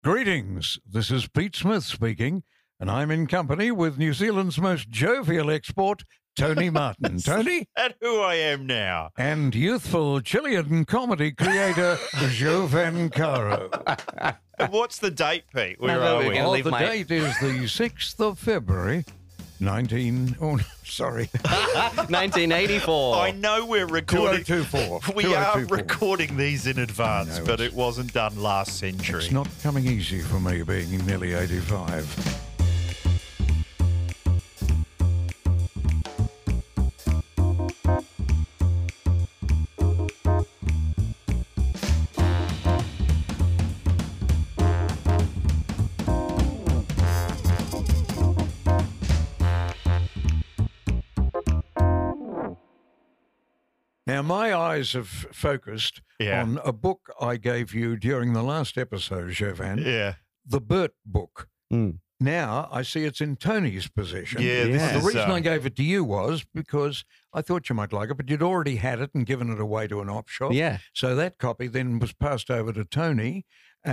Greetings, this is Pete Smith speaking, and I'm in company with New Zealand's most jovial export, Tony Martin. Tony? And who I am now. And youthful Chilean comedy creator, Jovan Caro. And what's the date, Pete? Where No, are we're we? gonna leave The my- date is the 6th of February, 1984. I know we're recording. 2024. We are 2024. recording these in advance, No, but it's- it wasn't done last century. It's not coming easy for me being nearly 85. Now, my eyes have focused Yeah. on a book I gave you during the last episode, Jovan, Yeah. the Bert book. Mm. Now I see it's in Tony's possession. Yeah, this Yeah. The is, reason I gave it to you was because I thought you might like it, but you'd already had it and given it away to an op shop. Yeah. So that copy then was passed over to Tony,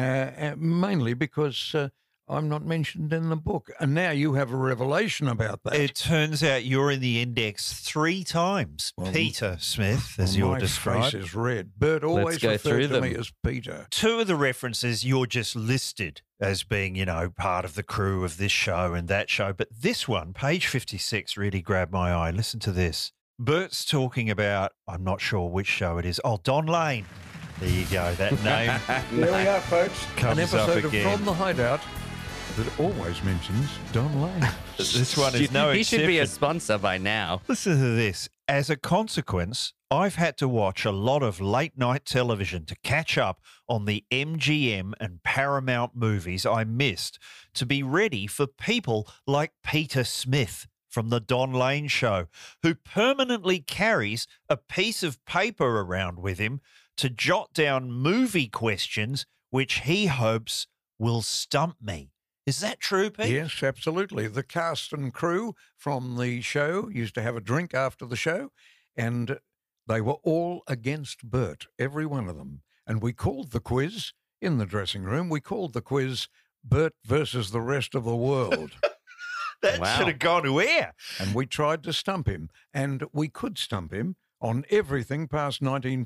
mainly because I'm not mentioned in the book. And now you have a revelation about that. It turns out you're in the index 3 times. Well, Peter Smith, as Well, you're my described. face is red. Bert always go referred through to me them. as Peter. 2 of the references you're just listed as being, part of the crew of this show and that show. But this one, page 56, really grabbed my eye. Listen to this. Bert's talking about, I'm not sure which show it is. Oh, Don Lane. There you go. That name. There we are, folks. Comes An up episode of again. From the Hideout that always mentions Don Lane. This one is no He exception. should be a sponsor by now. Listen to this. As a consequence, I've had to watch a lot of late night television to catch up on the MGM and Paramount movies I missed to be ready for people like Peter Smith from the Don Lane Show, who permanently carries a piece of paper around with him to jot down movie questions which he hopes will stump me. Is that true, Pete? Yes, absolutely. The cast and crew from the show used to have a drink after the show, and they were all against Bert, every one of them. And we called the quiz in the dressing room, we called the quiz Bert versus the rest of the world. That Wow. should have gone to air. And we tried to stump him, and we could stump him on everything past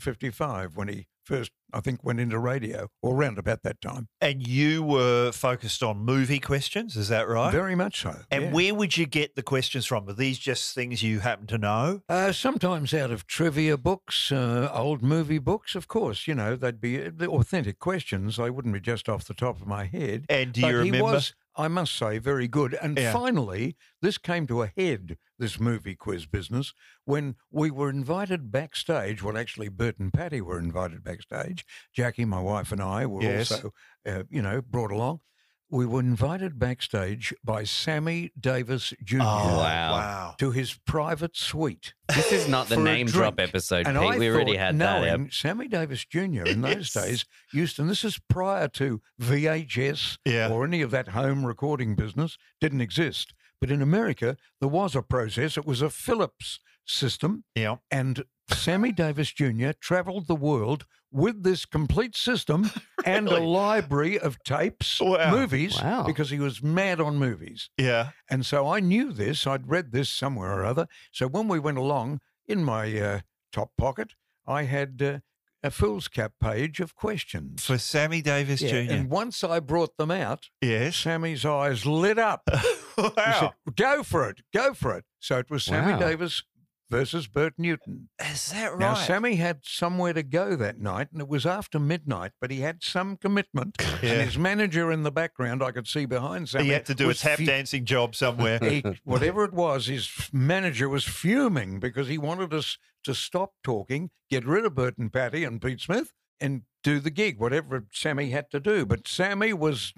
1955 when he first, I think, went into radio, or round about that time. And you were focused on movie questions, is that right? Very much so. And yeah. where would you get the questions from? Are these just things you happen to know? Sometimes out of trivia books, old movie books, of course. They'd be the authentic questions. They wouldn't be just off the top of my head. And do But you he remember? was, I must say, very good. And Yeah. finally, this came to a head, this movie quiz business, when we were invited backstage. Well, actually, Bert and Patty were invited backstage. Jackie, my wife, and I were Yes. also, brought along. We were invited backstage by Sammy Davis Jr. Oh, wow. wow. to his private suite. This is not the For a name drop drink. episode, And Pete. I We already thought, had that. knowing Sammy Davis Jr. in those Yes. days used, and this is prior to VHS Yeah. or any of that home recording business, didn't exist. But in America, there was a process. It was a Philips system, Yeah. and Sammy Davis Jr. travelled the world with this complete system and a Really? library of tapes, Wow. movies, Wow. because he was mad on movies. Yeah. And so I knew this. I'd read this somewhere or other. So when we went along, in my top pocket, I had a fool's cap page of questions. For Sammy Davis Yeah, Jr. and once I brought them out, Yes. Sammy's eyes lit up. He said, Wow. go for it, go for it. So it was Sammy Wow. Davis versus Bert Newton. Is that right? Now, Sammy had somewhere to go that night, and it was after midnight, but he had some commitment. Yeah. And his manager in the background, I could see behind Sammy. he had to do a was tap fu- dancing job somewhere. Whatever it was, his manager was fuming because he wanted us to stop talking, get rid of Bert and Patty and Pete Smith, and do the gig, whatever Sammy had to do. But Sammy was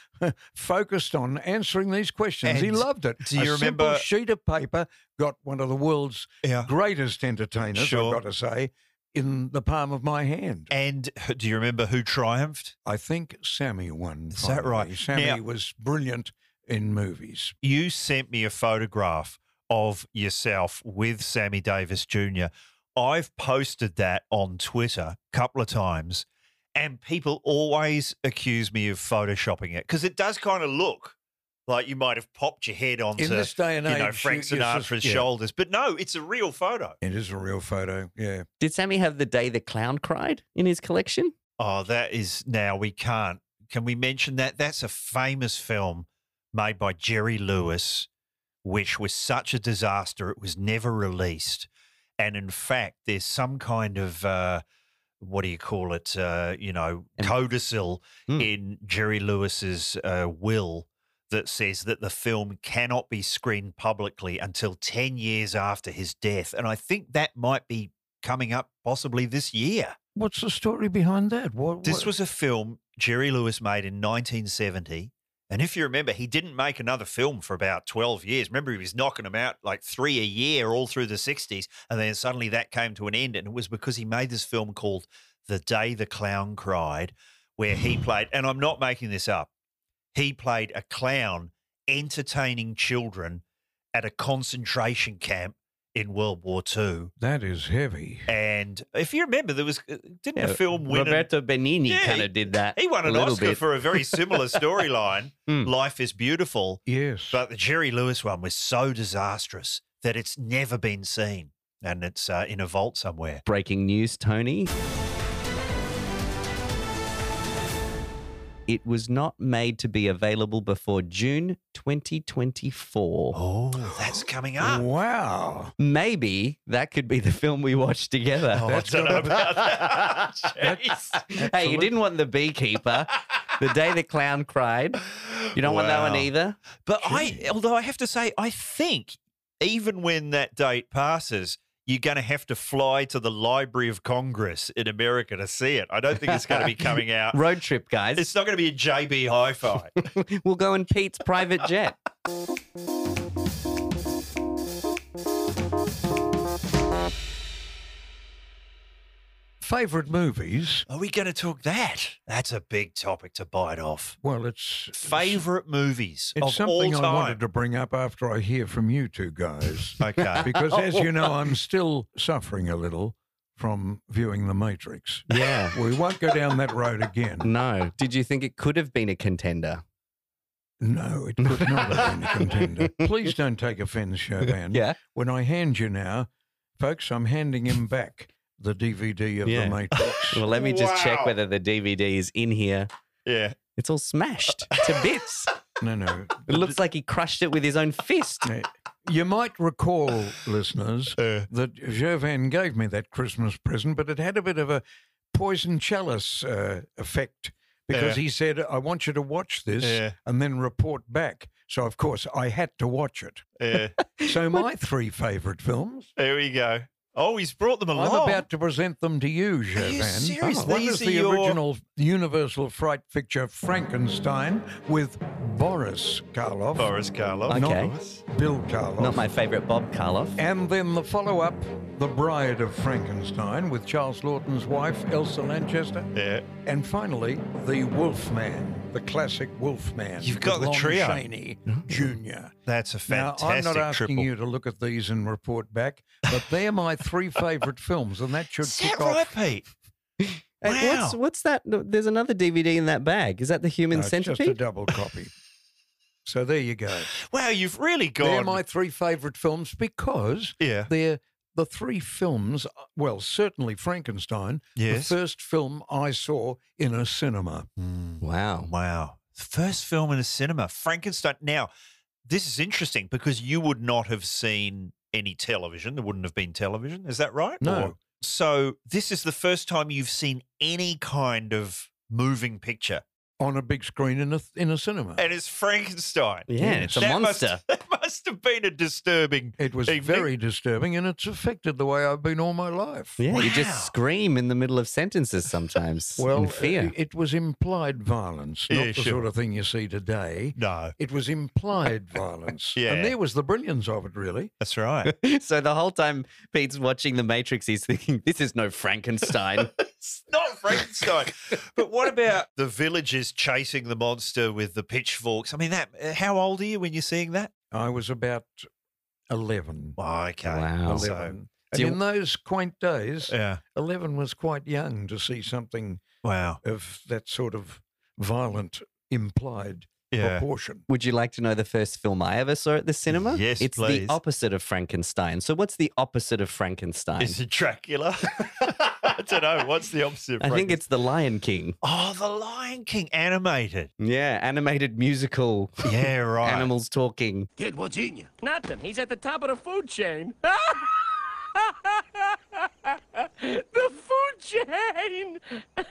focused on answering these questions. He And loved it. do you A simple remember- sheet of paper got one of the world's Yeah. greatest entertainers, Sure. I've got to say, in the palm of my hand. And do you remember who triumphed? I think Sammy won. Is that right? finally. Sammy Now- was brilliant in movies. You sent me a photograph of yourself with Sammy Davis Jr. I've posted that on Twitter a couple of times, And people always accuse me of photoshopping it because it does kind of look like you might have popped your head onto, In this day and age, Frank you Sinatra's yeah. shoulders. But no, it's a real photo. It is a real photo, yeah. Did Sammy have The Day the Clown Cried in his collection? Oh, that is now we can't. Can we mention that? That's a famous film made by Jerry Lewis, which was such a disaster. It was never released. And in fact, there's some kind of, what do you call it, codicil in Jerry Lewis's will that says that the film cannot be screened publicly until 10 years after his death. And I think that might be coming up possibly this year. What's the story behind that? This was a film Jerry Lewis made in 1970. And if you remember, he didn't make another film for about 12 years. Remember, he was knocking them out like 3 a year all through the 60s. And then suddenly that came to an end. And it was because he made this film called The Day the Clown Cried, where he played, and I'm not making this up, he played a clown entertaining children at a concentration camp in World War II. That is heavy. And if you remember, there was didn't the film win? Roberto Benigni Yeah, kind of did that. He won an little Oscar bit. for a very similar storyline. Life is Beautiful. Yes. But the Jerry Lewis one was so disastrous that it's never been seen. And it's in a vault somewhere. Breaking news, Tony. It was not made to be available before June 2024. Oh, that's coming up. Wow. Maybe that could be the film we watch together. Oh, I don't know about that. Jeez. Hey, you didn't want The Beekeeper. The Day the Clown Cried. You don't want that one Wow. either? But although I have to say, I think even when that date passes, you're going to have to fly to the Library of Congress in America to see it. I don't think it's going to be coming out. Road trip, guys. It's not going to be a JB Hi-Fi. We'll go in Pete's private jet. Favourite movies? Are we going to talk that? That's a big topic to bite off. Well, it's Favourite movies it's of something all I time. wanted to bring up after I hear from you two guys. Okay. Because as you know, I'm still suffering a little from viewing The Matrix. Yeah. We won't go down that road again. No. Did you think it could have been a contender? No, it could not have been a contender. Please don't take offence, Chauvin. Yeah. When I hand you now, folks, I'm handing him back the DVD of Yeah. The Matrix. Well, let me just check Wow. whether the DVD is in here. Yeah. It's all smashed to bits. No. It looks like he crushed it with his own fist. You might recall, listeners, that Chauvin gave me that Christmas present, but it had a bit of a poison chalice effect because he said, I want you to watch this and then report back. So, of course, I had to watch it. So my three favourite films, There we go. Oh, he's brought them along. I'm about to present them to you, Chauvin. serious? One These is are the your- original Universal Fright picture Frankenstein with Boris Karloff, Boris Karloff. Okay. Not Bill Karloff. Not my favourite Bob Karloff. And then the follow-up, The Bride of Frankenstein, with Charles Laughton's wife, Elsa Lanchester. Yeah. And finally, The Wolfman, the classic Wolfman. You've got with the Lon trio. Chaney Jr. That's a Now, fantastic I'm not asking triple. you to look at these and report back, but they're my three favourite films, and that should Is kick that right, off. Pete? Hey, Wow. what's that? No, there's another DVD in that bag. Is that the Human No, it's just a Centipede? double copy. So there you go. Wow, you've really gone. They're my three favourite films because Yeah. they're the three films, well, certainly Frankenstein, Yes. the first film I saw in a cinema. Wow. Wow. First film in a cinema, Frankenstein. Now, this is interesting because you would not have seen any television. There wouldn't have been television. Is that right? No. Or- so this is the first time you've seen any kind of moving picture. On a big screen in a cinema. And it's Frankenstein. Yeah, it's a That monster. That must have been a disturbing It was evening. very disturbing, and it's affected the way I've been all my life. Yeah, you Wow. just scream in the middle of sentences sometimes. Well, in fear. it was implied violence, not Yeah, the sure. sort of thing you see today. No, It was implied violence. Yeah. And there was the brilliance of it, really. that's right. So the whole time Pete's watching The Matrix, he's thinking, this is no Frankenstein. It's not Frankenstein. But what about the villagers chasing the monster with the pitchforks? I mean, how old are you when you're seeing that? I was about 11. Oh, okay. Wow. So, 11. Do And you- in those quaint days, yeah. 11 was quite young to see something Wow. of that sort of violent implied Yeah. proportion. Would you like to know the first film I ever saw at the cinema? Yes, it's please. the opposite of Frankenstein. So what's the opposite of Frankenstein? Is it Dracula? I don't know. What's the opposite? I think it's The Lion King. Oh, The Lion King animated. Yeah, animated musical. Yeah, right. Animals talking. Kid, what's eating you? Nothing. He's at the top of the food chain. The food chain.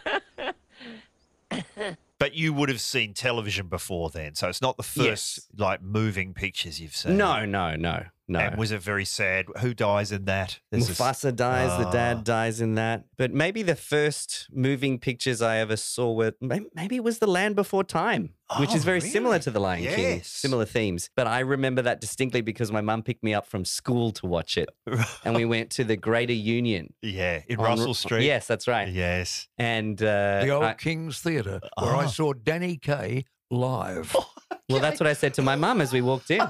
But you would have seen television before then, so it's not the first Yes. like moving pictures you've seen. No. And was it very sad? Who dies in that? There's this- Mufasa dies, the Ah. dad dies in that. But maybe the first moving pictures I ever saw were, maybe it was The Land Before Time, which Oh, is very really? similar to The Lion King. Yes. Similar themes. But I remember that distinctly because my mum picked me up from school to watch it. And we went to the Greater Union. Yeah, in on- Russell Street. Yes, that's right. Yes. And The old I- King's Theatre, where I Oh. saw Danny Kaye live. well, that's what I said to my mum as we walked in.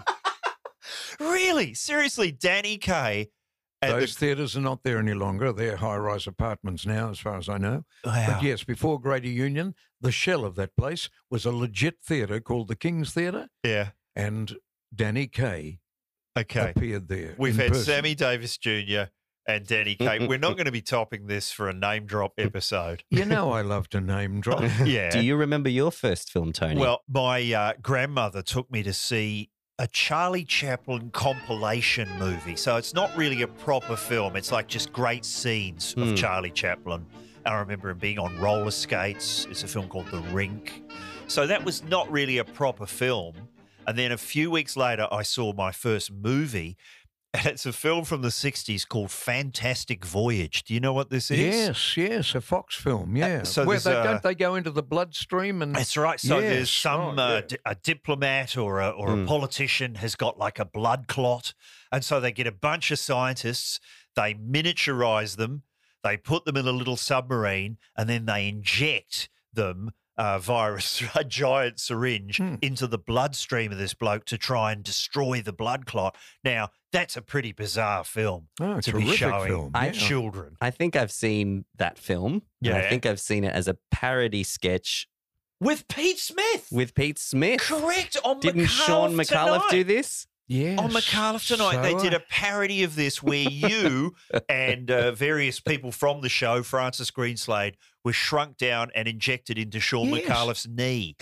Really? Seriously, Danny Kaye. at Those theatres are not there any longer. They're high-rise apartments now, as far as I know. Wow. But yes, before Greater Union, the shell of that place was a legit theatre called the King's Theatre, Yeah. and Danny Kaye Okay. appeared there. We've in had person. Sammy Davis Jr. and Danny Kaye. We're not going to be topping this for a name drop episode. You know I love to name drop. Yeah. Do you remember your first film, Tony? Well, my grandmother took me to see a Charlie Chaplin compilation movie. So it's not really a proper film. It's like just great scenes of Charlie Chaplin. I remember him being on roller skates. It's a film called The Rink. So that was not really a proper film. And then a few weeks later, I saw my first movie. And it's a film from the 60s called Fantastic Voyage. Do you know what this is? Yes, a Fox film, yeah. so Where there's they, a- don't they go into the bloodstream and That's right. So Yes, there's some right, yeah. a diplomat or a politician has got like a blood clot, and so they get a bunch of scientists. They miniaturize them. They put them in a little submarine, and then they inject them via a giant syringe into the bloodstream of this bloke to try and destroy the blood clot. Now that's a pretty bizarre film Oh, to be terrific showing film, yeah. children. I think I've seen that film. And I Yeah. think I've seen it as a parody sketch With Pete Smith. with Pete Smith. Correct. On Didn't Sean McAuliffe do this? yes. On McAuliffe Tonight, they did a parody of this where you and various people from the show, Francis Greenslade, were shrunk down and injected into Sean Yes. McAuliffe's knee.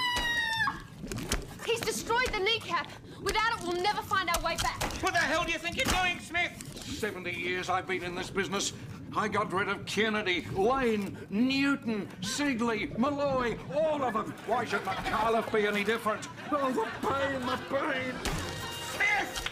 He's destroyed the kneecap. Without it, we'll never find our way back. What the hell do you think you're doing, Smith? 70 years I've been in this business. I got rid of Kennedy, Lane, Newton, Sigley, Malloy, all of them. Why should McAuliffe be any different? Oh, the pain. Smith!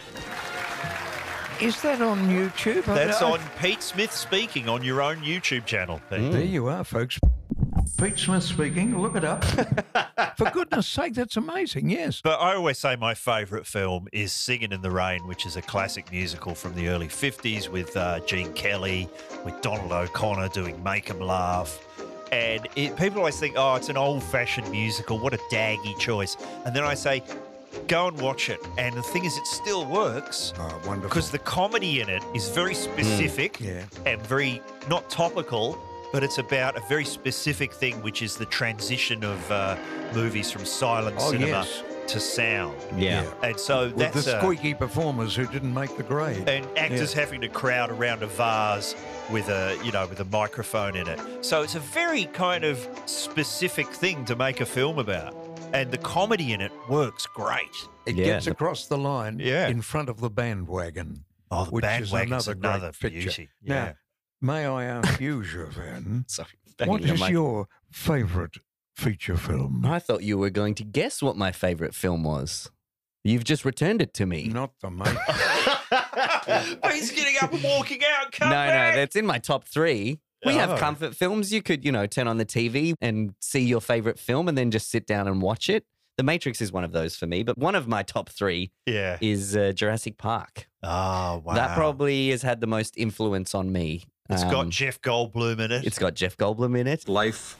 Is that on YouTube? That's I- on Pete Smith Speaking on your own YouTube channel, Pete. There you are, folks. Pete Smith speaking. Look it up. For goodness sake, that's amazing. Yes. But I always say my favourite film is Singin' in the Rain, which is a classic musical from the early 50s with Gene Kelly, with Donald O'Connor doing Make 'em Laugh. And people always think, oh, it's an old-fashioned musical. What a daggy choice. And then I say, go and watch it. And the thing is, it still works. Oh, wonderful. Because the comedy in it is very specific yeah. and very, not topical, but it's about a very specific thing, which is the transition of movies from silent Oh, cinema yes. to sound. Yeah. And so With that's the squeaky performers who didn't make the grade. and actors having to crowd around a vase with a microphone in it. So it's a very kind of specific thing to make a film about. And the comedy in it works great. It Yeah. gets across the line Yeah. in front of the bandwagon. Oh, the which is bandwagon's another great picture. beauty. Now, Yeah. may I ask you, Jovan, Sorry. what banging on is my- your favourite feature film? I thought you were going to guess what my favorite film was. You've just returned it to me. Not the mate. He's getting up and walking out. Come No, back. that's in my top 3. We have Oh. comfort films. You could, turn on the TV and see your favorite film and then just sit down and watch it. The Matrix is one of those for me, but one of my top 3 Yeah. is Jurassic Park. Oh, wow. That probably has had the most influence on me. It's got Jeff Goldblum in it. It's got Jeff Goldblum in it. Life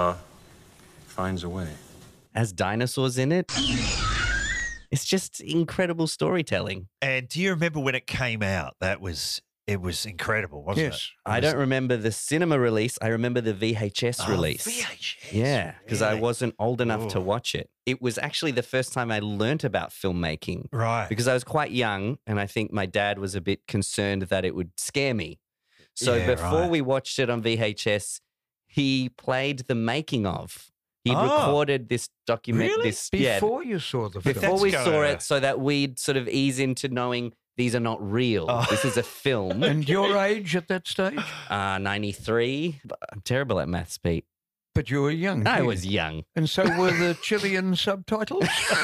finds a way. Has dinosaurs in it. It's just incredible storytelling. And do you remember when it came out? That was It was incredible, wasn't Yes. I don't remember the cinema release. I remember the VHS it? release. VHS. Yeah, because I really? wasn't old enough to Ooh. watch it. It was actually the first time I learnt about filmmaking Right. because I was quite young and I think my dad was a bit concerned that it would scare me. So Yeah, before right. we watched it on VHS, he played the making of. He Oh. recorded this document. Really? Before you saw the film. before That's we saw gonna- it, so that we'd sort of ease into knowing these are not real. Oh. This is a film. And your age at that stage? 93. I'm terrible at maths, Pete. But you were young. I kid. was young. And so were the Chilean subtitles?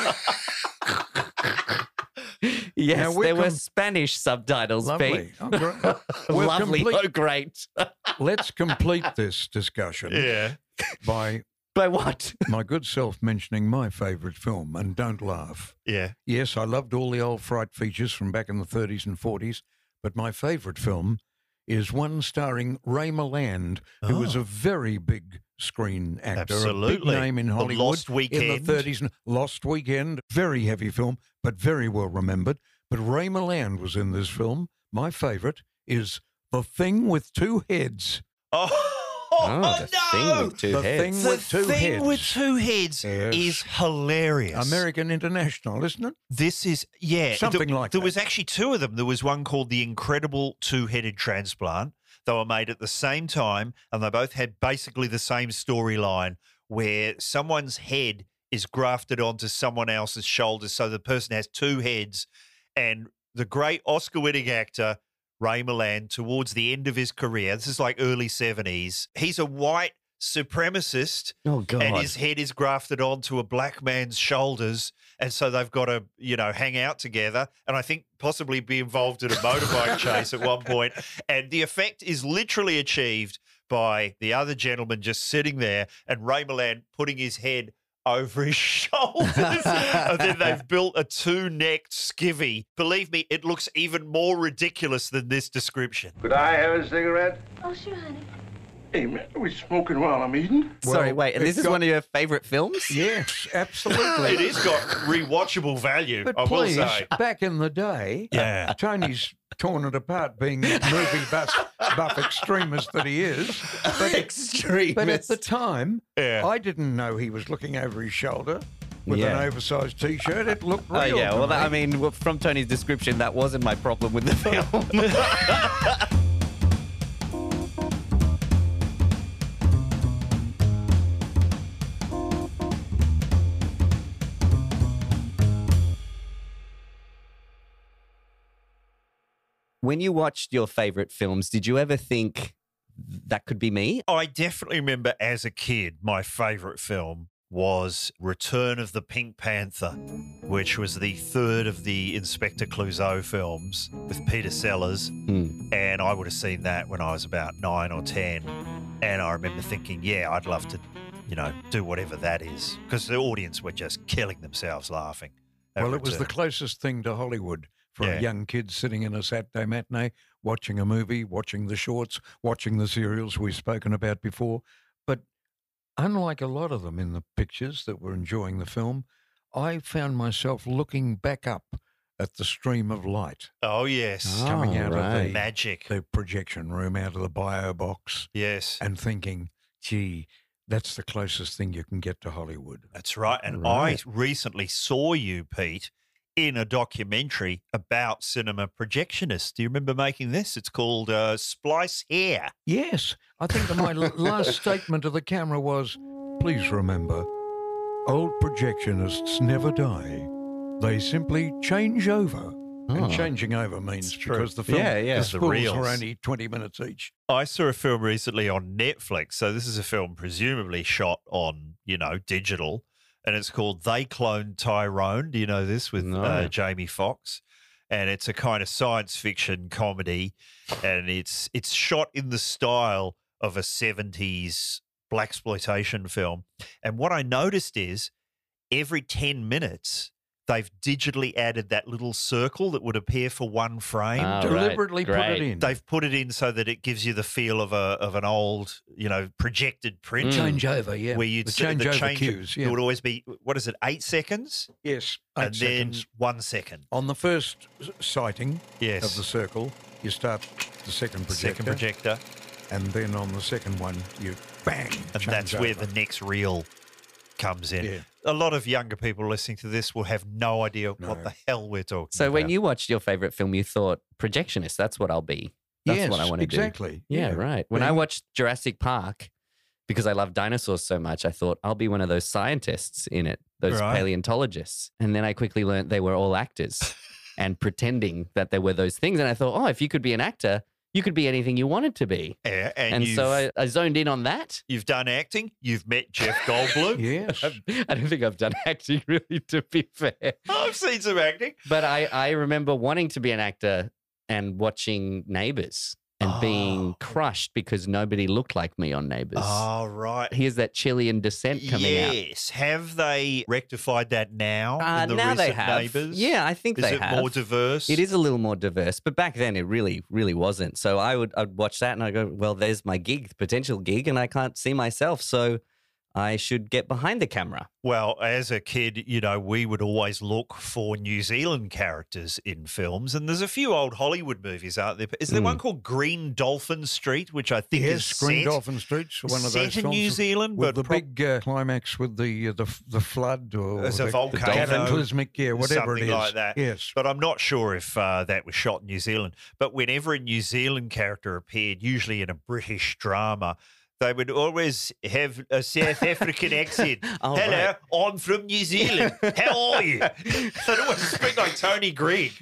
Yes, Now, we're there were com- Spanish subtitles, Pete. Lovely. Oh, great. We're Lovely. complete- Oh, great. Let's complete this discussion Yeah. by By what? my good self mentioning my favourite film, and don't laugh. Yeah. Yes, I loved all the old fright features from back in the 30s and 40s, but my favourite film is one starring Ray Milland, who was Oh. a very big screen actor, a Absolutely. big name in The Hollywood Lost Weekend. in the 30s. Lost Weekend, very heavy film, but very well remembered. But Ray Milland was in this film. My favourite is The Thing with Two Heads. Oh, The thing no! with two The heads. thing The with two thing heads. with two heads Yes. is hilarious. American International, isn't it? This is, yeah. Something like There that. was actually two of them. There was one called The Incredible Two-Headed Transplant. They were made at the same time, and they both had basically the same storyline where someone's head is grafted onto someone else's shoulders, so the person has two heads. And the great Oscar-winning actor, Ray Milland, towards the end of his career, this is like early 70s, he's a white supremacist Oh, God. and his head is grafted onto a black man's shoulders. And so they've got to, hang out together and I think possibly be involved in a motorbike chase at one point. And the effect is literally achieved by the other gentleman just sitting there and Ray Milland putting his head over his shoulders. And then they've built a two-necked skivvy. Believe me, it looks even more ridiculous than this description. Could I have a cigarette? Oh, sure, honey. Hey, man, are we smoking while I'm eating? Sorry, wait. And it this is got- one of your favorite films? Yes, absolutely. It has got rewatchable value, But I will please, say. back in the day, Yeah. Tony's torn it apart being the movie buff extremist that he is. But, Extreme. but at the time, Yeah. I didn't know he was looking over his shoulder with Yeah. an oversized T-shirt. It looked real. Oh, yeah. to Well, me. I mean, from Tony's description, that wasn't my problem with the film. When you watched your favorite films, did you ever think that could be me? I definitely remember as a kid, my favorite film was Return of the Pink Panther, which was the third of the Inspector Clouseau films with Peter Sellers. And I would have seen that when I was about 9 or 10. And I remember thinking, yeah, I'd love to, do whatever that is. Because the audience were just killing themselves laughing. at Well, it was the Return. closest thing to Hollywood for Yeah. a young kid sitting in a Saturday matinee, watching a movie, watching the shorts, watching the serials we've spoken about before. But unlike a lot of them in the pictures that were enjoying the film, I found myself looking back up at the stream of light Oh, yes. coming out right. of Magic. the projection room, out of the bio box, Yes. and thinking, gee, that's the closest thing you can get to Hollywood. That's right. And Right. I recently saw you, Pete, in a documentary about cinema projectionists. Do you remember making this? It's called Splice Hair. Yes, I think that my last statement to the camera was, please remember, old projectionists never die. They simply change over. Oh. And changing over means true. because the film, Yeah, yeah. the It's the spools reels. are only 20 minutes each. I saw a film recently on Netflix. So this is a film presumably shot on, digital. And it's called They Cloned Tyrone. Do you know this with No. Jamie Foxx? And it's a kind of science fiction comedy. And it's shot in the style of a 70s blaxploitation film. And what I noticed is every 10 minutes, they've digitally added that little circle that would appear for one frame. Ah, right. Deliberately put it Great. in. They've put it in so that it gives you the feel of an old, projected print. Change over, yeah. Where you'd the see change the over change cues, It yeah. would always be, 8 seconds? Yes, And 8 then seconds. 1 second. On the first sighting Yes. of the circle, you start the second projector. Second projector. And then on the second one, you bang. And change that's where over. the next reel comes in. Yeah. A lot of younger people listening to this will have no idea what the hell we're talking So about. when you watched your favorite film, you thought projectionist. That's what I'll be. That's Yes, what I want to do. exactly. Yeah, Yeah. right. When I Being- watched Jurassic Park, because I love dinosaurs so much, I thought I'll be one of those scientists in it, those Right. paleontologists. And then I quickly learned they were all actors and pretending that there were those things. And I thought, oh, if you could be an actor, you could be anything you wanted to be. Yeah, And so I zoned in on that. you've done acting. You've met Jeff Goldblum. Yes. I don't think I've done acting really, to be fair. I've seen some acting. But I remember wanting to be an actor and watching Neighbours and being Oh. crushed because nobody looked like me on Neighbours. Oh, right. Here's that Chilean descent coming out. Yes. Have they rectified that now? in the Now they recent have. Neighbours? Yeah, I think Is they it have. more diverse? It is a little more diverse, but back then it really, really wasn't. So I'd watch that and I go, well, there's my gig, potential gig, and I can't see myself, so I should get behind the camera. Well, as a kid, we would always look for New Zealand characters in films, and there's a few old Hollywood movies out there. Is there one called Green Dolphin Street, which I think is Yes, Green set, Dolphin Street's one of set those in films New Zealand, with but the big climax with the flood or As a the volcano, cataclysmic, whatever it something is. like that. Yes. But I'm not sure if that was shot in New Zealand. But whenever a New Zealand character appeared, usually in a British drama, they would always have a South African accent. Oh, Hello, right. I'm from New Zealand. How are you? They'd always speak like Tony Gregg.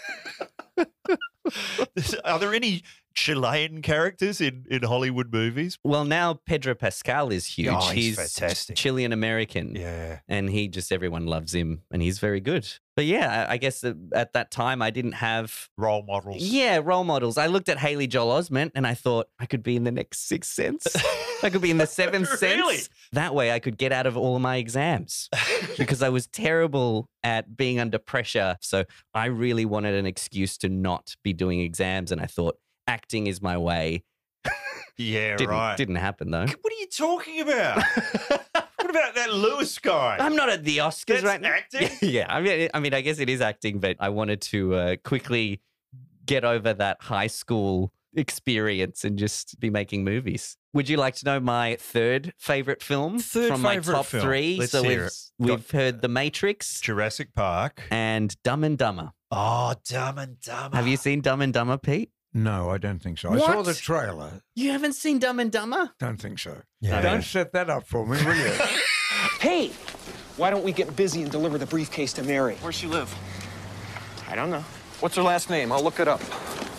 Are there any Chilean characters in Hollywood movies? Well, now Pedro Pascal is huge. Oh, he's fantastic. Chilean American. Yeah. And everyone loves him and he's very good. But yeah, I guess at that time I didn't have Role models. role models. I looked at Haley Joel Osment and I thought I could be in the next Sixth Sense. I could be in the Seventh Really? Sense. That way I could get out of all of my exams because I was terrible at being under pressure. So I really wanted an excuse to not be doing exams. And I thought acting is my way. Yeah, right. Didn't happen though. What are you talking about? What about that Lewis guy? I'm not at the Oscars That's right now. acting? Yeah, I mean, I guess it is acting, but I wanted to quickly get over that high school experience and just be making movies. Would you like to know my third favorite film Third from my favourite top film. three? Let's So hear it. we've heard The Matrix Jurassic Park. and Dumb and Dumber. Oh, Dumb and Dumber. Have you seen Dumb and Dumber, Pete? No, I don't think so. I saw What? the trailer. You haven't seen Dumb and Dumber? Don't think so. Yeah. Don't set that up for me, will you? Hey, why don't we get busy and deliver the briefcase to Mary? Where's she live? I don't know. What's her last name? I'll look it up.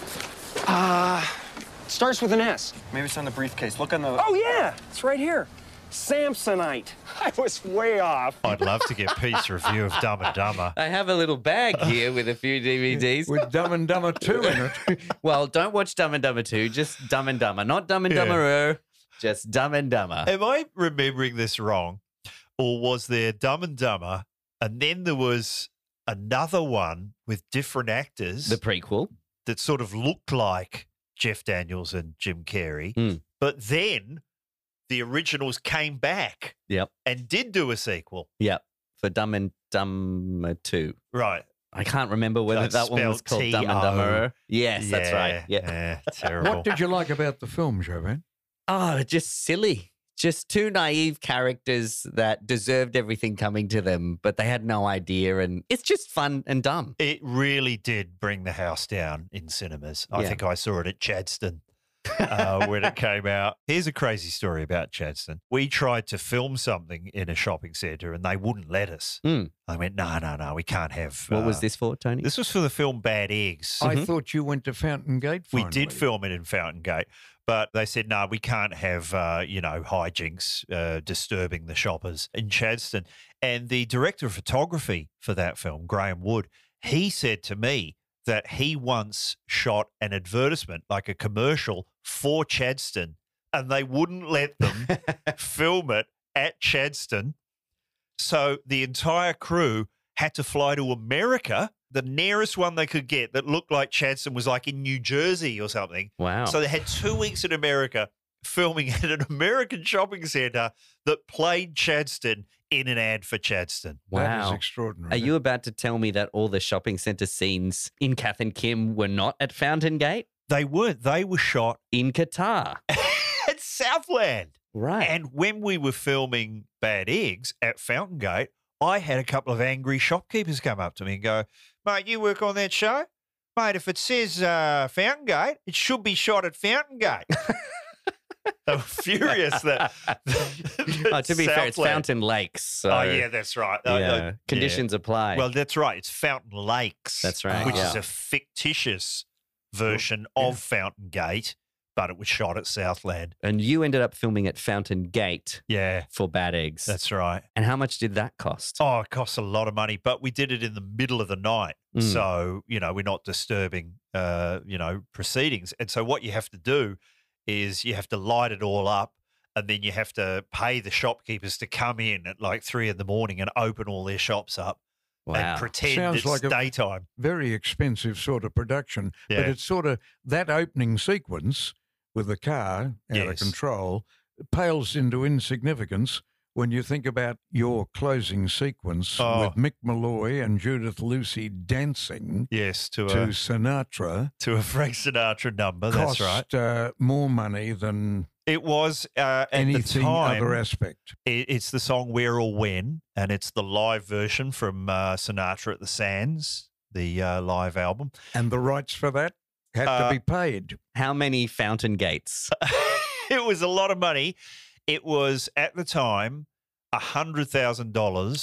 Starts with an S. Maybe it's on the briefcase. Look on the... Oh, yeah, it's right here. Samsonite. I was way off. I'd love to get Pete's review of Dumb and Dumber. I have a little bag here with a few DVDs. With Dumb and Dumber 2 in it. Well, don't watch Dumb and Dumber 2, just Dumb and Dumber. Not Dumb and Yeah. Dumberer, just Dumb and Dumber. Am I remembering this wrong? Or was there Dumb and Dumber and then there was another one with different actors The prequel. that sort of looked like Jeff Daniels and Jim Carrey? Mm. But then the originals came back Yep. and did do a sequel. Yep. For Dumb and Dumber 2. Right. I can't remember whether That's that one was spelled called Dumb and T-O. Dumberer. Yes, that's right. Yeah. Yeah, terrible. What did you like about the film, Jovan? Oh, just silly. Just two naive characters that deserved everything coming to them, but they had no idea. And it's just fun and dumb. It really did bring the house down in cinemas. I Yeah. think I saw it at Chadstone when it came out. Here's a crazy story about Chadstone. We tried to film something in a shopping centre and they wouldn't let us. Mm. I went, no, we can't have. What was this for, Tony? This was for the film Bad Eggs. I thought you went to Fountain Gate We finally. did film it in Fountain Gate, but they said, no, we can't have, hijinks disturbing the shoppers in Chadstone. And the director of photography for that film, Graham Wood, he said to me that he once shot an advertisement, like a commercial for Chadstone, and they wouldn't let them film it at Chadstone. So the entire crew had to fly to America. The nearest one they could get that looked like Chadstone was like in New Jersey or something. Wow. So they had 2 weeks in America filming at an American shopping centre that played Chadstone in an ad for Chadstone. That is Wow. extraordinary. Are you about to tell me that all the shopping centre scenes in Kath and Kim were not at Fountain Gate? They weren't. They were shot In Qatar. at Southland. Right. And when we were filming Bad Eggs at Fountain Gate, I had a couple of angry shopkeepers come up to me and go, "Mate, you work on that show? Mate, if it says Fountain Gate, it should be shot at Fountain Gate." They were furious that. To be fair, it's Southland- Fountain Lakes. So, Oh, yeah, that's right. yeah, conditions apply. Well, that's right. It's Fountain Lakes. That's right, Which yeah. is a fictitious version of Fountain Gate, but it was shot at Southland. and you ended up filming at Fountain Gate Yeah, for Bad Eggs. that's right. And how much did that cost? Oh, it costs a lot of money, but we did it in the middle of the night. Mm. So, we're not disturbing, proceedings. And so what you have to do is you have to light it all up, and then you have to pay the shopkeepers to come in at like 3 a.m. and open all their shops up Wow. and pretend Sounds it's like a- daytime. Very expensive sort of production. But Yeah. it's sort of that opening sequence with the car out of Yes. control pales into insignificance when you think about your closing sequence Oh. with Mick Malloy and Judith Lucy dancing Yes, to to a Sinatra. Frank Sinatra number. That's right. Cost more money than It was at the anything time. other aspect. It's the song "Where or When," and it's the live version from Sinatra at the Sands, the live album. And the rights for that had to be paid. How many Fountain Gates? It was a lot of money. It was at the time $100,000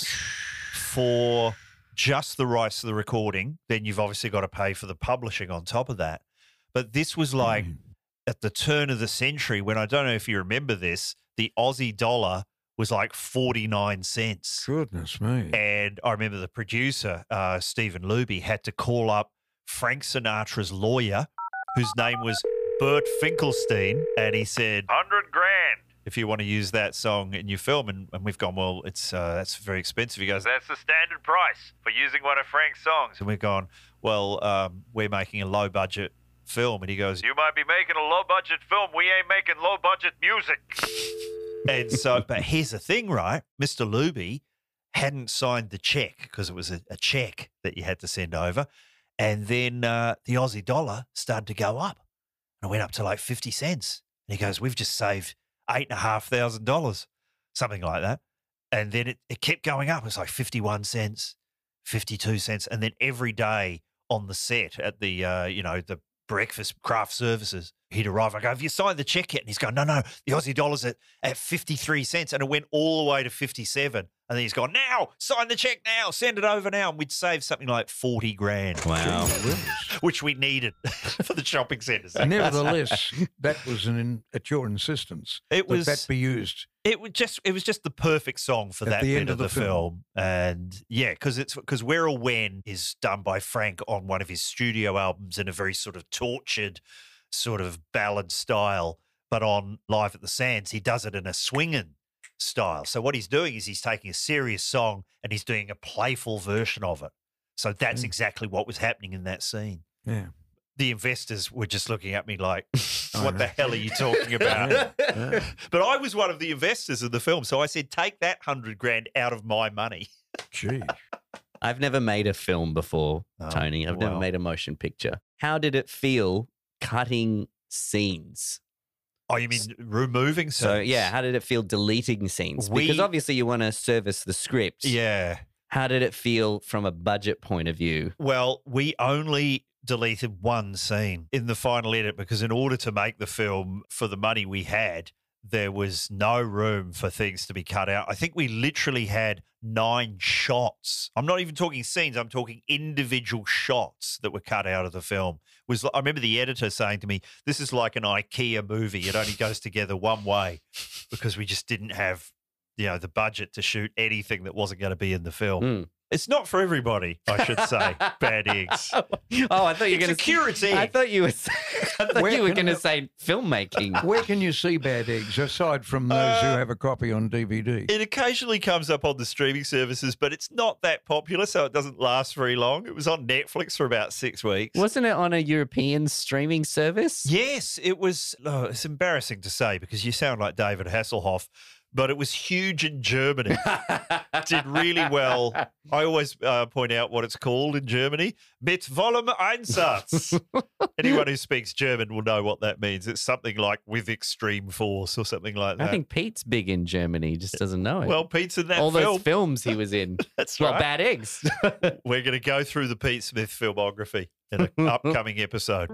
for just the rights to the recording. Then you've obviously got to pay for the publishing on top of that. But this was like at the turn of the century when, I don't know if you remember this, the Aussie dollar was like 49 cents. Goodness me. And I remember the producer, Stephen Luby, had to call up Frank Sinatra's lawyer, whose name was Bert Finkelstein, and he said, $100,000 if you want to use that song in your film. And we've gone, well, it's that's very expensive. He goes, that's the standard price for using one of Frank's songs. And we've gone, well, we're making a low-budget film. And he goes, you might be making a low-budget film. We ain't making low-budget music. And so, but here's the thing, right? Mr. Luby hadn't signed the check because it was a check that you had to send over. And then the Aussie dollar started to go up. And it went up to like 50 cents. And he goes, we've just saved $8,500, something like that. And then it kept going up. It was like 51 cents, 52 cents. And then every day on the set at the, the breakfast craft services, he'd arrive. I go, have you signed the check yet? And he's going, no, the Aussie dollar's at 53 cents. And it went all the way to 57. And then he's gone, now, sign the check now, send it over now. And we'd save something like $40,000. Wow. Which we needed for the shopping centres. Nevertheless, that was at your insistence. It was that be used. It was just the perfect song for At that the bit end of of the the film. And yeah, because Where or When is done by Frank on one of his studio albums in a very sort of tortured, sort of ballad style. But on Live at the Sands, he does it in a swinging style. So what he's doing is he's taking a serious song and he's doing a playful version of it. So that's exactly what was happening in that scene. Yeah. The investors were just looking at me like, what the hell are you talking about? But I was one of the investors of the film. So I said, take that $100,000 out of my money. Gee. I've never made a film before, Tony. I've never well. made a motion picture. How did it feel cutting scenes? Oh, you mean removing So, scenes? yeah, how did it feel deleting scenes? Because We- obviously you want to service the script. Yeah. How did it feel from a budget point of view? Well, we only deleted one scene in the final edit because in order to make the film for the money we had, there was no room for things to be cut out. I think we literally had 9 shots. I'm not even talking scenes. I'm talking individual shots that were cut out of the film. I remember the editor saying to me, this is like an IKEA movie. It only goes together one way because we just didn't have, the budget to shoot anything that wasn't going to be in the film. Mm. It's not for everybody, I should say. Bad Eggs. Oh, I thought you were It's going a curate's egg. I thought you were. Where you were can going to I- say filmmaking. Where can you see Bad Eggs aside from those who have a copy on DVD? It occasionally comes up on the streaming services, but it's not that popular, so it doesn't last very long. It was on Netflix for about 6 weeks. Wasn't it on a European streaming service? Yes, it was. Oh, it's embarrassing to say because you sound like David Hasselhoff, but it was huge in Germany. Did really well. I always point out what it's called in Germany. Mit vollem Einsatz. Anyone who speaks German will know what that means. It's something like with extreme force or something like that. I think Pete's big in Germany. He just doesn't know it. Well, Pete's in that all film. those films he was in. That's well, right. Bad Eggs. We're going to go through the Pete Smith filmography in an upcoming episode.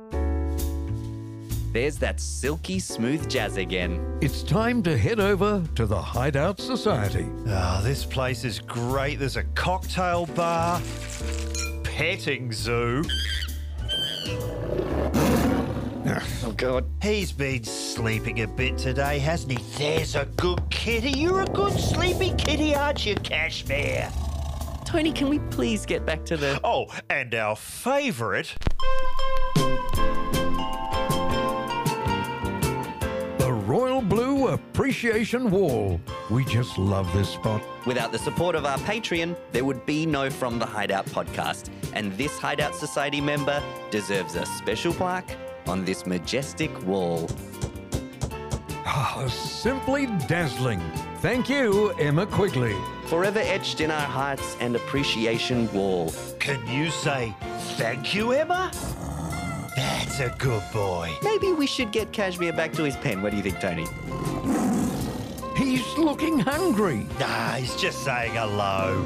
There's that silky smooth jazz again. It's time to head over to the Hideout Society. Oh, this place is great. There's a cocktail bar, petting zoo. Oh, God. He's been sleeping a bit today, hasn't he? There's a good kitty. You're a good sleepy kitty, aren't you, Cashmere? Tony, can we please get back to the... Oh, and our favourite... The Royal Blue Appreciation Wall. We just love this spot. Without the support of our Patreon, there would be no From the Hideout podcast. And this Hideout Society member deserves a special plaque on this majestic wall. Ah, simply dazzling. Thank you, Emma Quigley. Forever etched in our hearts and appreciation wall. Can you say thank you, Emma? That's a good boy. Maybe we should get Kashmir back to his pen. What do you think, Tony? He's looking hungry. Nah, he's just saying hello.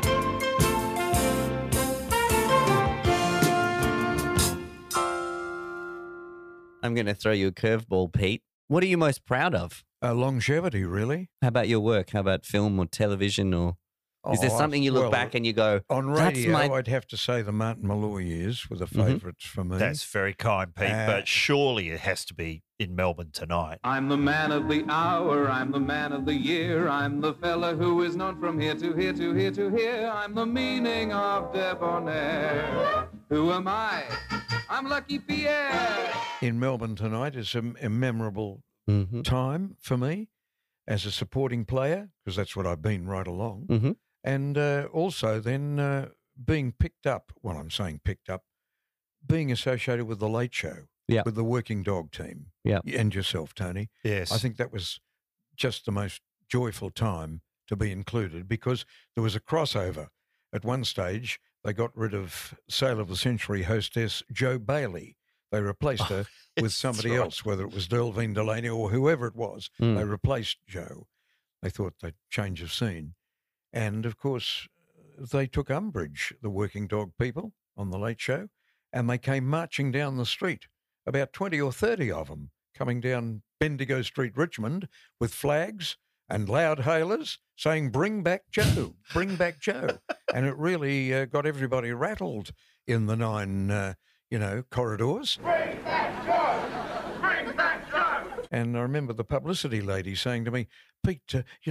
I'm going to throw you a curveball, Pete. What are you most proud of? Longevity, really. How about your work? How about film or television? Or is there something you look back and you go, on radio, I'd have to say the Martin Malloy years were the favourites for me. That's very kind, Pete, but surely it has to be in Melbourne Tonight. I'm the man of the hour, I'm the man of the year, I'm the fella who is known from here to here to here to here, I'm the meaning of debonair. Who am I? I'm Lucky Pierre. In Melbourne Tonight is a memorable time for me as a supporting player, because that's what I've been right along. And also then being picked up, well, I'm saying picked up, being associated with The Late Show, with the Working Dog team, and yourself, Tony. Yes. I think that was just the most joyful time to be included, because there was a crossover. At one stage, they got rid of Sale of the Century hostess Jo Bailey. They replaced her with somebody else, whether it was Delvine Delaney or whoever it was. They replaced Jo. They thought they'd change of scene. And, of course, they took umbrage, the Working Dog people, on The Late Show, and they came marching down the street, about 20 or 30 of them, coming down Bendigo Street, Richmond, with flags and loud hailers saying, "Bring back Joe, bring back Joe." And it really got everybody rattled in the nine, corridors. Bring back Joe! Bring back Joe! And I remember the publicity lady saying to me, "Pete,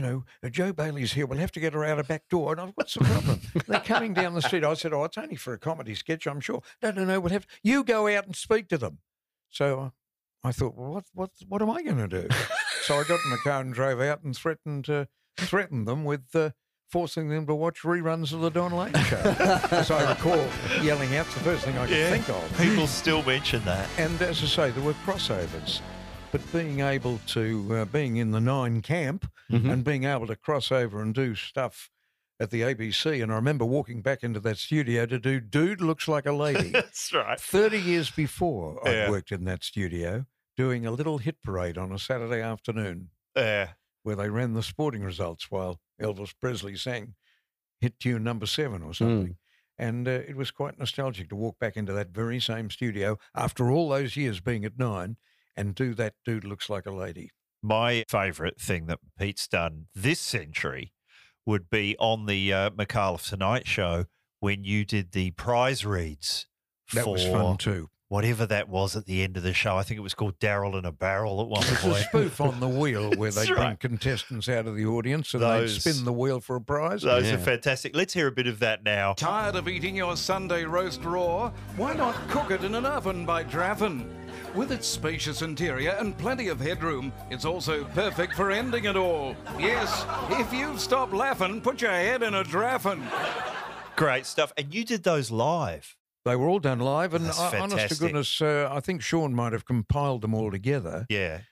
Jo Bailey's here. We'll have to get her out a back door." And I thought, "What's the problem?" They're coming down the street. I said, "Oh, it's only for a comedy sketch, I'm sure." No, we'll have you go out and speak to them. So I thought, well, what am I going to do? So I got in the car and drove out and threatened them with forcing them to watch reruns of the Don Lane Show. As I recall yelling out, the first thing I could think of. People still mention that. And as I say, there were crossovers. But being able to, being in the Nine camp and being able to cross over and do stuff at the ABC, and I remember walking back into that studio to do Dude Looks Like a Lady. That's right. 30 years before I'd worked in that studio, doing a little hit parade on a Saturday afternoon where they ran the sporting results while Elvis Presley sang hit tune number 7 or something. And it was quite nostalgic to walk back into that very same studio after all those years being at 9 and do that Dude Looks Like a Lady. My favourite thing that Pete's done this century would be on the McAuliffe Tonight show when you did the prize reads. That was fun too. Whatever that was at the end of the show. I think it was called Daryl in a Barrel at one It's point. a spoof on the wheel where they bring contestants out of the audience and they spin the wheel for a prize. Those are fantastic. Let's hear a bit of that now. Tired of eating your Sunday roast raw? Why not cook it in an oven by Draffen? With its spacious interior and plenty of headroom, it's also perfect for ending it all. Yes, if you've stopped laughing, put your head in a Draffen. Great stuff. And you did those live. They were all done live, and That's honest to fantastic. goodness, I think Sean might have compiled them all together. Yeah.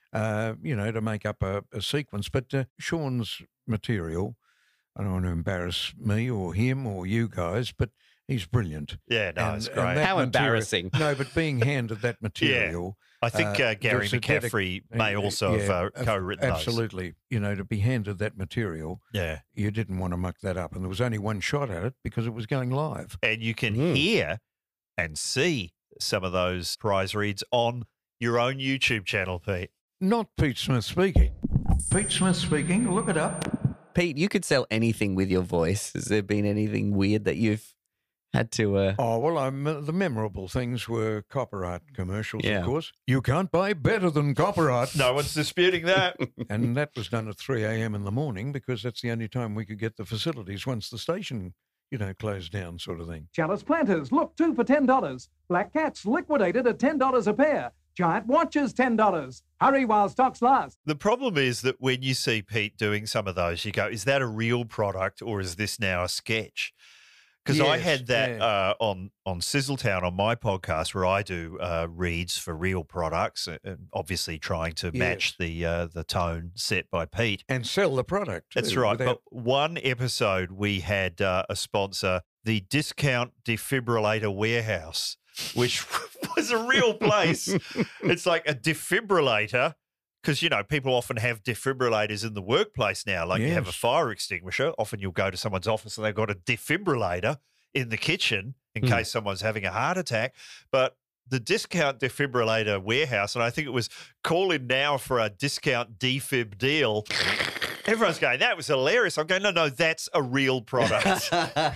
to make up a sequence. But Sean's material, I don't want to embarrass me or him or you guys, but he's brilliant. Yeah, no, it's great. that How embarrassing. No, but being handed that material. I think Gary there's a McCaffrey may also have co-written those. Absolutely. To be handed that material, you didn't want to muck that up. And there was only one shot at it because it was going live. And you can hear and see some of those prize reads on your own YouTube channel, Pete. Not Pete Smith speaking. Pete Smith speaking. Look it up. Pete, you could sell anything with your voice. Has there been anything weird that you've had to... Oh, well, the memorable things were Copper-Art commercials, Yeah. of course. You can't buy better than Copper-Art. No one's disputing that. And that was done at 3 a.m. in the morning because that's the only time we could get the facilities once the station, closed down sort of thing. Chalice planters, look, 2 for $10. Black cats, liquidated at $10 a pair. Giant watches, $10. Hurry while stocks last. The problem is that when you see Pete doing some of those, you go, is that a real product or is this now a sketch? Because I had that on Sizzletown on my podcast where I do reads for real products, and obviously trying to match the tone set by Pete. And sell the product. That's too, right. without- But one episode we had a sponsor, the Discount Defibrillator Warehouse, which was a real place. It's like a defibrillator. Because, people often have defibrillators in the workplace now. Like you have a fire extinguisher. Often you'll go to someone's office and they've got a defibrillator in the kitchen in case someone's having a heart attack. But the Discount Defibrillator Warehouse, and I think it was call in now for a discount defib deal. Everyone's going, that was hilarious. I'm going, no, that's a real product.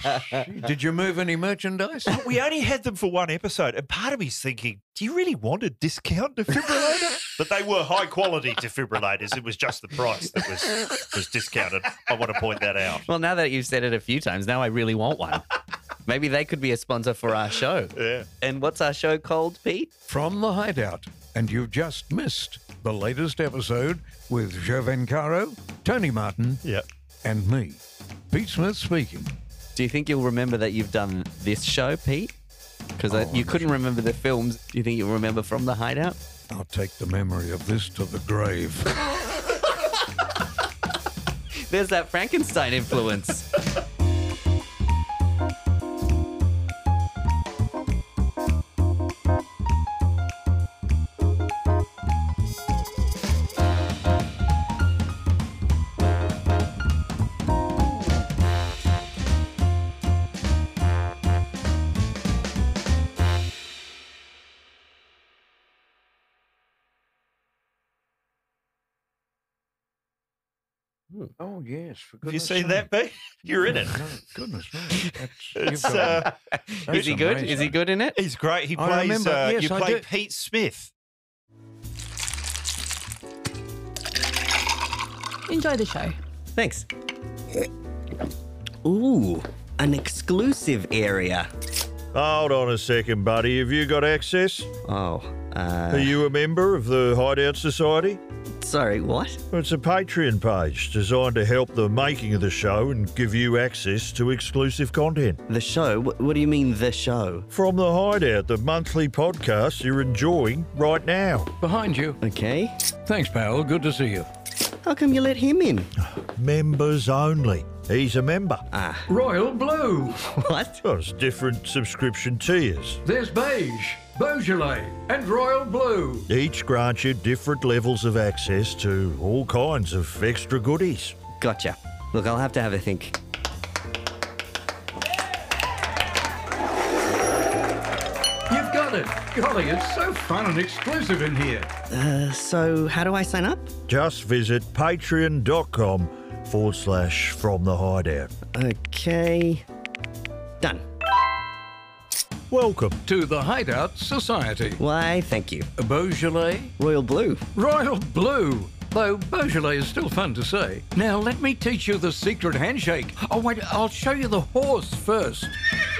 Did you move any merchandise? We only had them for one episode. And part of me's thinking, do you really want a discount defibrillator? But they were high quality defibrillators. It was just the price that was discounted. I want to point that out. Well, now that you've said it a few times, now I really want one. Maybe they could be a sponsor for our show. Yeah. And what's our show called, Pete? From the Hideout. And you've just missed the latest episode with Joe Vancaro, Tony Martin, and me, Pete Smith speaking. Do you think you'll remember that you've done this show, Pete? Because you couldn't remember the films. Do you think you'll remember From the Hideout? I'll take the memory of this to the grave. There's that Frankenstein influence. Oh, yes. For Have you goodness seen sake. that, Pete? You're in it. No, goodness no. It's, Is he good? Is he good in it? He's great. He I plays. remember, yes, you I play did. Pete Smith. Enjoy the show. Thanks. Ooh, an exclusive area. Hold on a second, buddy. Have you got access? Oh, Are you a member of the Hideout Society? Sorry, what? It's a Patreon page designed to help the making of the show and give you access to exclusive content. The show? What do you mean, the show? From the Hideout, the monthly podcast you're enjoying right now. Behind you. Okay. Thanks, pal. Good to see you. How come you let him in? Members only. He's a member. Royal Blue. What? Well, it's different subscription tiers. There's Beige, Beaujolais, and Royal Blue. Each grants you different levels of access to all kinds of extra goodies. Gotcha. Look, I'll have to have a think. You've got it. Golly, it's so fun and exclusive in here. So how do I sign up? Just visit patreon.com/From the Hideout. Okay. Done. Welcome to the Hideout Society. Why, thank you. Beaujolais? Royal Blue. Royal Blue. Though Beaujolais is still fun to say. Now let me teach you the secret handshake. Oh wait, I'll show you the horse first.